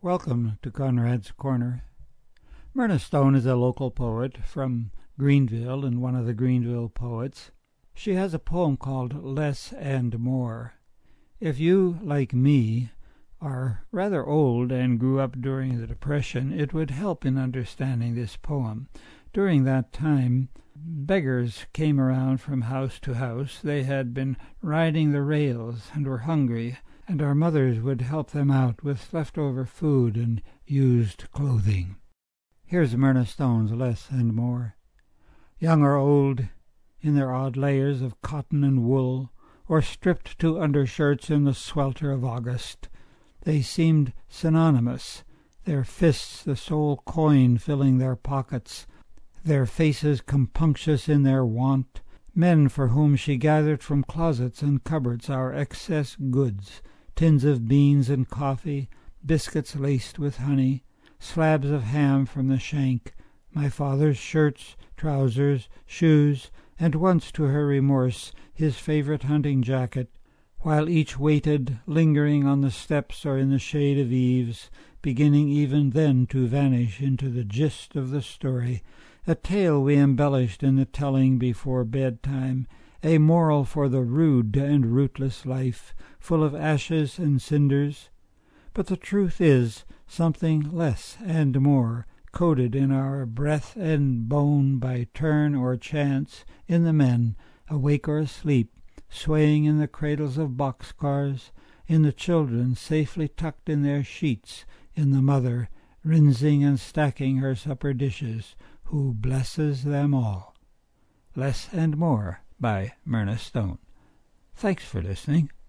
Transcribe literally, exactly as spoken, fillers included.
Welcome to Conrad's Corner. Myrna Stone is a local poet from Greenville and one of the Greenville poets. She has a poem called Less and More. If you, like me, are rather old and grew up during the Depression, it would help in understanding this poem. During that time, beggars came around from house to house. They had been riding the rails and were hungry, and our mothers would help them out with leftover food and used clothing. Here's Myrna Stone's Less and More. Young or old, in their odd layers of cotton and wool, or stripped to undershirts in the swelter of August, they seemed synonymous, their fists the sole coin filling their pockets, their faces compunctious in their want, men for whom she gathered from closets and cupboards our excess goods, tins of beans and coffee, biscuits laced with honey, slabs of ham from the shank, my father's shirts, trousers, shoes, and once, to her remorse, his favorite hunting jacket, while each waited, lingering on the steps or in the shade of eaves, beginning even then to vanish into the gist of the story, a tale we embellished in the telling before bedtime, a moral for the rude and rootless life, full of ashes and cinders. But the truth is something less and more, coded in our breath and bone by turn or chance, in the men, awake or asleep, swaying in the cradles of box-cars, in the children safely tucked in their sheets, in the mother, rinsing and stacking her supper dishes, who blesses them all. Less and More by Myrna Stone. Thanks for listening.